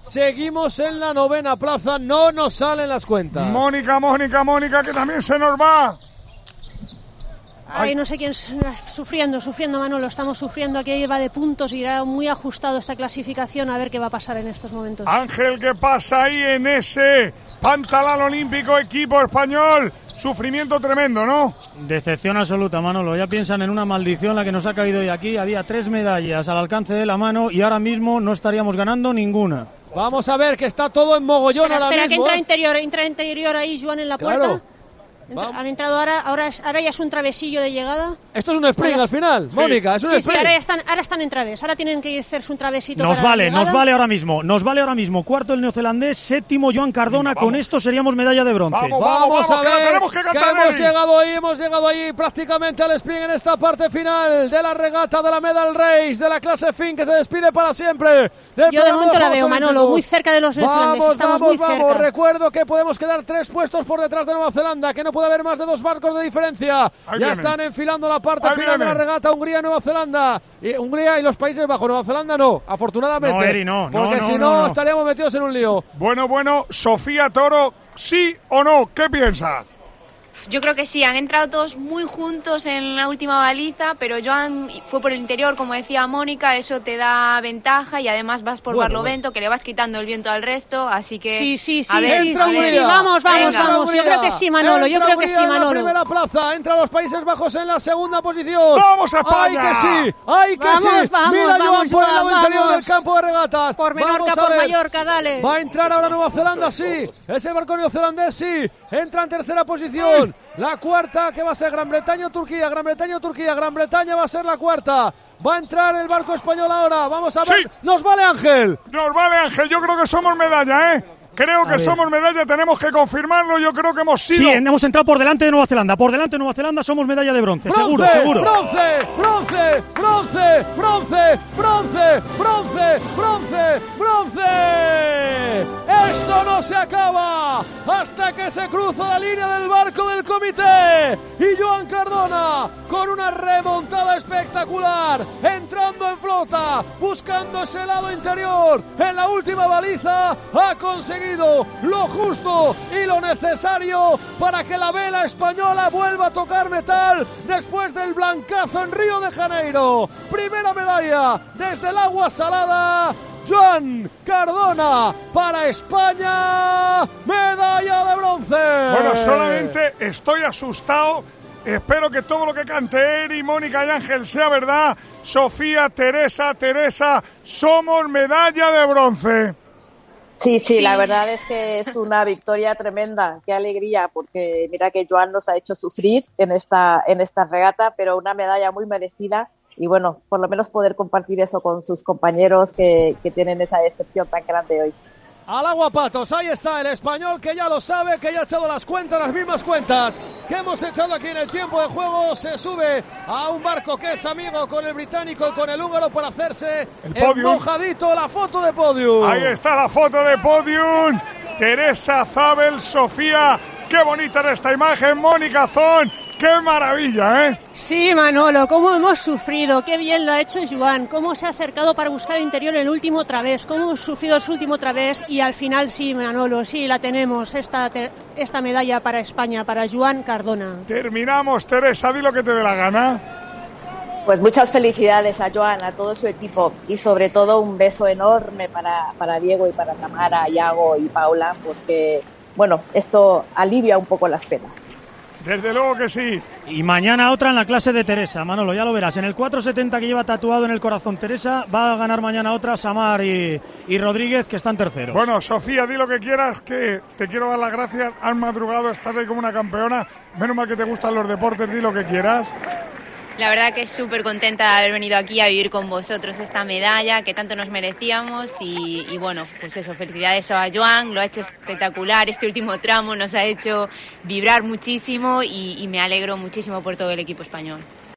seguimos en la 9ª plaza, no nos salen las cuentas. Mónica, que también se nos va. Ay, no sé quién sufriendo, Manolo, estamos sufriendo, aquí va de puntos y irá muy ajustado esta clasificación, a ver qué va a pasar en estos momentos. Ángel, ¿qué pasa ahí en ese pantalón olímpico equipo español? Sufrimiento tremendo, ¿no? Decepción absoluta, Manolo. Ya piensan en una maldición la que nos ha caído hoy aquí. Había 3 medallas al alcance de la mano y ahora mismo no estaríamos ganando ninguna. Vamos a ver que está todo en mogollón ahora mismo. Espera, que entra interior ahí, Joan, en la puerta. Claro. Han entrado ahora ya es un travesillo de llegada. Esto es un sprint al final, sí. Mónica, es un sprint. Sí, ahora están en traves, ahora tienen que hacerse un travesito. Nos vale ahora mismo. Cuarto el neozelandés, séptimo Joan Cardona, con esto seríamos medalla de bronce. Vamos a ver, que hemos llegado ahí prácticamente al sprint en esta parte final de la regata de la Medal Race, de la clase fin que se despide para siempre. Yo de momento la veo, Manolo, muy cerca de los neozelandeses, estamos muy cerca. Recuerdo que podemos quedar 3 puestos por detrás de Nueva Zelanda, que no puede haber más de 2 barcos de diferencia. Ya están enfilando la parte final de la regata Hungría, Nueva Zelanda. Hungría y los Países Bajos. Nueva Zelanda no, afortunadamente. No, Eri, no. Porque si no estaríamos metidos en un lío. Bueno, Sofía Toro, ¿sí o no? ¿Qué piensas? Yo creo que sí, han entrado todos muy juntos en la última baliza, pero Joan fue por el interior, como decía Mónica, eso te da ventaja y además vas por Barlovento, que le vas quitando el viento al resto, así que... Sí, vamos, yo creo que sí, Manolo, en la primera plaza, entra los Países Bajos en la segunda posición. ¡Vamos a España! ¡Ay que sí! Mira Joan por el lado interior del campo de regatas. Por Menorca, por Mallorca, dale. Va a entrar ahora Nueva Zelanda, sí. Ese barco neozelandés, sí. Entra en tercera posición. La cuarta, que va a ser Gran Bretaña o Turquía. Gran Bretaña va a ser la cuarta. Va a entrar el barco español ahora. Vamos a ver. Sí. ¡Nos vale, Ángel! Yo creo que somos medalla, ¿eh? Creo que somos medalla, tenemos que confirmarlo. Yo creo que hemos sido. Sí, hemos entrado por delante de Nueva Zelanda. Somos medalla de bronce, seguro. ¡Bronce! Esto no se acaba hasta que se cruza la línea del barco del comité. Y Joan Cardona, con una remontada espectacular, entrando en flota, buscando ese lado interior. En la última baliza ha conseguido lo justo y lo necesario para que la vela española vuelva a tocar metal después del blancazo en Río de Janeiro. Primera medalla desde el agua salada, Joan Cardona para España, medalla de bronce. Bueno, solamente estoy asustado. Espero que todo lo que cante Eri, Mónica y Ángel sea verdad. Sofía, Teresa, somos medalla de bronce. Sí, la verdad es que es una victoria tremenda, qué alegría, porque mira que Joan nos ha hecho sufrir en esta regata, pero una medalla muy merecida y bueno, por lo menos poder compartir eso con sus compañeros que tienen esa decepción tan grande hoy. Al agua patos, ahí está el español que ya lo sabe, que ya ha echado las mismas cuentas que hemos echado aquí en el tiempo de juego. Se sube a un barco que es amigo con el británico y con el húngaro para hacerse el mojadito, la foto de podium. Ahí está la foto de podium. Teresa, Zabel, Sofía, qué bonita era esta imagen, Mónica Zon. ¡Qué maravilla, eh! Sí, Manolo, cómo hemos sufrido, qué bien lo ha hecho Joan, cómo se ha acercado para buscar el interior el último través, cómo hemos sufrido su último través y al final sí, Manolo, sí, la tenemos, esta medalla para España, para Joan Cardona. Terminamos, Teresa, di lo que te dé la gana. Pues muchas felicidades a Joan, a todo su equipo y sobre todo un beso enorme para Diego y para Tamara, Iago y Paula, porque, bueno, esto alivia un poco las penas. Desde luego que sí. Y mañana otra en la clase de Teresa, Manolo, ya lo verás. En el 470 que lleva tatuado en el corazón Teresa, va a ganar mañana otra Samar y Rodríguez, que están terceros. Bueno, Sofía, di lo que quieras, que te quiero dar las gracias. Has madrugado, estás ahí como una campeona. Menos mal que te gustan los deportes, di lo que quieras. La verdad que súper contenta de haber venido aquí a vivir con vosotros esta medalla que tanto nos merecíamos y bueno, pues eso, felicidades a Joan, lo ha hecho espectacular, este último tramo nos ha hecho vibrar muchísimo y me alegro muchísimo por todo el equipo español.